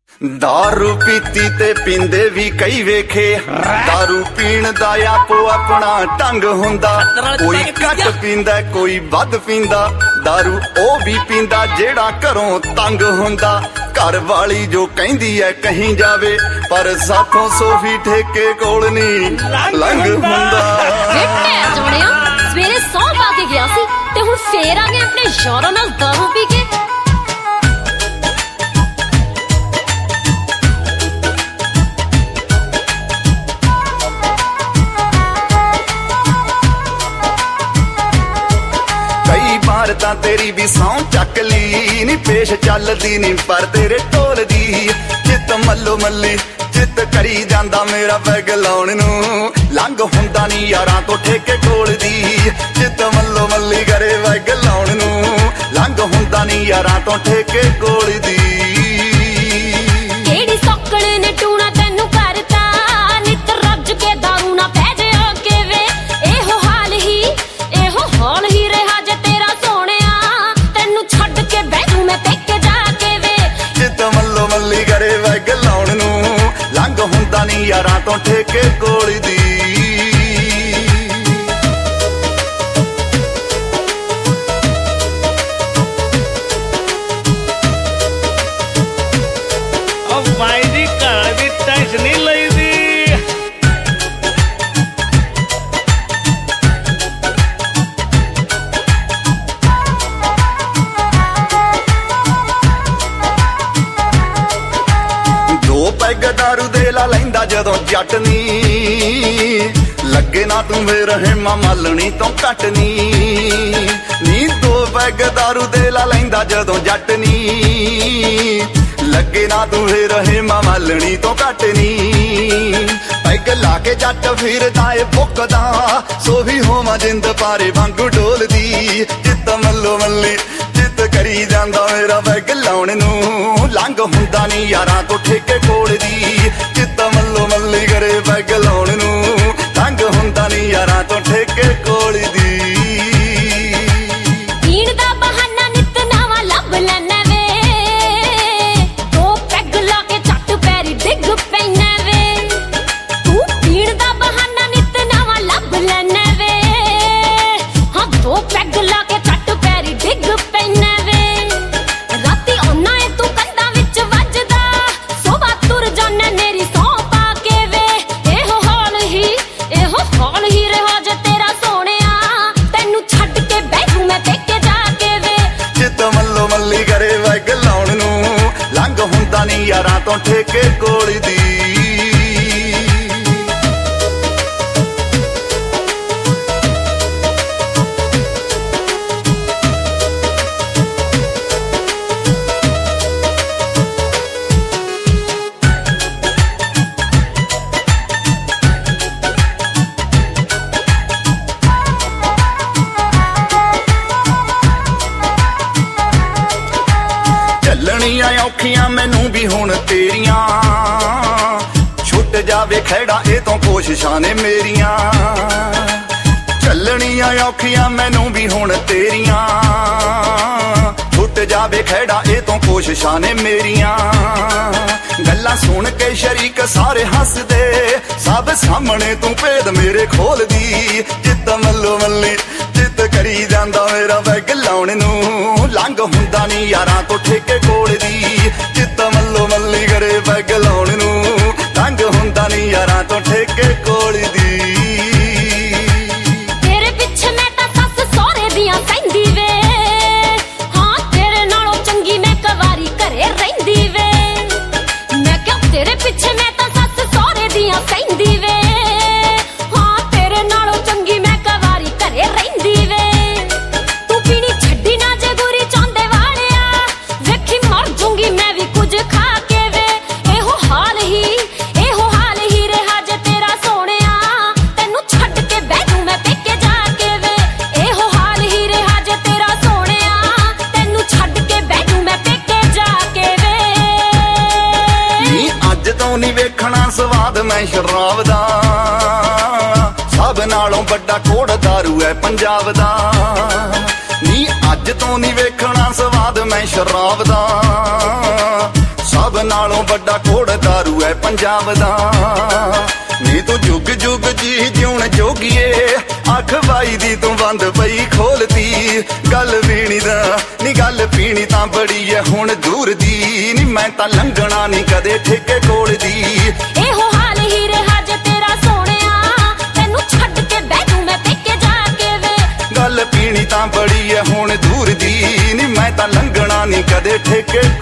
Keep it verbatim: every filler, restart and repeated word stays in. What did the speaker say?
दारू पीती ते पींदे भी कई वेखे, दारू पीण दा आपो अपना ढंग हुंदा। कोई घट पींदा कोई वध पींदा, दारू ओ भी पींदा जेड़ा घरों तंग हुंदा। घर वाली जो कहंदी है कहीं जावे, पर साथों सोफी ठेके कोल नहीं लंघ हुंदा। सवेरे सौ पा के गया सी ते हुण फेर आ गए अपने यारां नाल दारू पी के। तां तेरी भी सौं चक ली नी, पेश चलदी नी पर तेरे ढोल दी। चित मल्लो मल्ली चित करी जांदा मेरा पैग लाउण नूं, लंघ हुंदा नी यारां तो ठेके कोल दी। चित मल्लो मल्ली करे पैग लाउण नूं, लंघ हुंदा नी यारां तो ठेके कोल दी। केड़ी सौकड़ ने टूणा तैनू करता, नित रज के दारू ना पै जा के वे। एहो हाल ही एहो हाल ही रहा जे तेरा सोहणिया, तैनू छड्ड के बैठू मैं पेके जाके वे। चित मल्लो मल्ली करे पैग लाउण नूं, लंघ हुंदा नी यारां तो ठेके कोल दी। पैग दारू दे ला लैंदा जदों जट नी, लगे ना तू फिर हेमा मालनी तो घट नी। नी दो पैग दारू दे ला लैंदा जदों जट नी, लगे ना तू फिर हेमा मालनी तो घट नी। पैग ला के जट फिरदा ए भुकदा, सो भी होवां जिंद पारे वांगू डोलदी। चित मल्लो मल्ली चित करी जांदा मेरा पैग लाउण नूं, लंघ हुंदा नी यारां तो ठेके कोल दी। चित मल्लो मल्ली करे पैग लाउण नूं, लंघ हुंदा नी यारां तो ठेके कोल दी। पीण दा बहाना नित नवां लभ लैना वे, दो पैग ला के झट पैरी डिग पैना वे। तू पीण दा बहाना नित नवां लभ लैना वे, हां दो पैग ला के झट पैरी डिग पैना वे। राती औना ए तू कंधां विच वजदा, सोबा तुर जाना मेरी सौं पा के वे। एहो हाल ही एहो हाल ही रहा जे तेरा सोहणिया, तैनू छड्ड के बैठू मैं पेके जाके वे। चित मल्लो मल्ली करे पैग लाउण नूं, लंघ हुंदा नी यारां तो ठेके कोल दी। ਚੱਲਣੀਆਂ ਔਖੀਆਂ ਮੈਨੂੰ ਵੀ ਹੁਣ ਤੇਰੀਆਂ, ਛੁੱਟ ਜਾਵੇ ਖਹਿੜਾ ਇਹ ਤੋਂ ਕੋਸ਼ਿਸ਼ਾਂ ਨੇ ਮੇਰੀਆਂ। ਚੱਲਣੀਆਂ ਔਖੀਆਂ ਮੈਨੂੰ ਵੀ ਹੁਣ ਤੇਰੀਆਂ, ਛੁੱਟ ਜਾਵੇ ਖਹਿੜਾ ਇਹ ਤੋਂ ਕੋਸ਼ਿਸ਼ਾਂ ਨੇ ਮੇਰੀਆਂ। ਗੱਲਾਂ ਸੁਣ ਕੇ ਸ਼ਰੀਕ ਸਾਰੇ ਹੱਸਦੇ, ਸਭ ਸਾਹਮਣੇ ਤੂੰ ਭੇਦ ਮੇਰੇ ਖੋਲਦੀ। ਜਿੱਤ ਮੱਲੋ ਮੱਲੀ ਜਿੱਤ ਕਰੀ ਜਾਂਦਾ ਮੇਰਾ ਪੈਗ ਲਾਉਣ ਨੂੰ, ਲੰਘ ਹੁੰਦਾ ਨੀ ਯਾਰਾਂ ਤੋਂ ਠੇਕੇ ਕੋਲ ਦੀ। ਜਿੱਤ ਮੱਲੋ ਮੱਲੀ ਕਰੇ ਪੈਗ ਲਾਉਣ ਨੂੰ, ਲੰਘ ਹੁੰਦਾ ਨੀ ਯਾਰਾਂ ਤੋਂ ਠੇਕੇ ਕੋਲ ਦੀ। ਤੇਰੇ ਪਿੱਛੇ ਮੈਂ ਤਾਂ ਸੱਸ ਸਹੁਰੇ ਦੀਆਂ ਕਹਿੰਦੀ ਵੇ, ਹਾਂ ਤੇਰੇ ਨਾਲੋਂ ਚੰਗੀ ਮੈਂ ਕਵਾਰੀ ਘਰੇ ਰਹਿੰਦੀ ਵੇ। ਮੈਂ ਕਿਹਾ ਤੇਰੇ ਪਿੱਛੇ ਮੈਂ ਤਾਂ ਸੱਸ ਸਹੁਰੇ ਦੀਆਂ ਕਹਿੰਦੀ ਵੇ, ਹਾਂ ਤੇਰੇ ਨਾਲੋਂ ਚੰਗੀ ਮੈਂ ਕਵਾਰੀ ਘਰੇ ਰਹਿੰਦੀ ਵੇ। ਤੂੰ ਪੀਣੀ ਛੱਡੀ ਨਾ ਜੇ ਗੁਰੀ ਚਾਹੁੰਦੇ ਵਾਲਿਆ, ਵੇਖੀ ਮਰ ਜੂੰਗੀ ਮੈਂ ਵੀ ਕੁਝ ਖਾ ਕੇ ਵੇ। ਇਹੋ ਹਾਲ ਹੀ ਇਹੋ ਹਾਲ ਹੀ ਰਿਹਾ ਜੇ ਤੇਰਾ ਸੋਹਣਿਆ, ਤੈਨੂੰ ਛੱਡ ਕੇ ਬੈਠੂ ਮੈਂ ਪੇਕੇ ਜਾ ਕੇ ਵੇ। ਇਹੋ ਹਾਲ ਹੀ ਰਿਹਾ ਜੇ ਤੇਰਾ ਸੋਹਣਿਆ, ਤੈਨੂੰ ਛੱਡ ਕੇ ਬੈਠੂ ਮੈਂ ਪੇਕੇ ਜਾ ਕੇ ਵੇ। ਨੀ ਅੱਜ ਤੋਂ ਨੀ ਵੇਖਣਾ ਸਵਾਦ ਮੈਂ ਸ਼ਰਾਬ ਦਾ, ਸਭ ਨਾਲੋਂ ਵੱਡਾ ਕੋੜ ਦਾਰੂ ਹੈ ਪੰਜਾਬ ਦਾ। ਨੀ ਅੱਜ ਤੋਂ ਨੀ ਵੇਖਣਾ ਸਵਾਦ ਮੈਂ ਸ਼ਰਾਬ ਦਾ, ਸਭ ਨਾਲੋਂ ਵੱਡਾ ਕੋੜ ਦਾਰੂ ਐ ਪੰਜਾਬ ਦਾ। ਨੀ ਤੂੰ ਜੁਗ ਜੁਗ ਜੀ ਜਿਉਣ ਜੋਗੀਏ, ਅੱਖ ਬਾਈ ਦੀ ਤੂੰ ਬੰਦ ਪਈ ਖੋਲਦੀ। ਗੱਲ ਪੀਣੀ ਦਾ ਨੀ ਗੱਲ ਪੀਣੀ ਤਾਂ ਬੜੀ ਐ ਹੁਣ ਦੂਰ ਦੀ। ਨੀ ਮੈਂ ਤਾਂ ਲੰਘਣਾ ਨੀ ਕਦੇ ਠੇਕੇ ਕੋਲ ਦੀ। ਇਹੋ ਹਾਲ ਹੀ ਰਿਹਾ ਜੇ ਤੇਰਾ ਸੋਹਣਿਆ, ਤੈਨੂੰ ਛੱਡ ਕੇ ਬਹਿ ਜੂ ਮੈਂ ਪੇਕੇ ਜਾ ਕੇ ਵੇ। ਗੱਲ ਪੀਣੀ ਤਾਂ ਬੜੀ ਐ ਹੁਣ ਦੂਰ ਦੀ। ਨੀ ਮੈਂ ਤਾਂ ਲੰਘਣਾ ਨੀ ਕਦੇ ਠੇਕੇ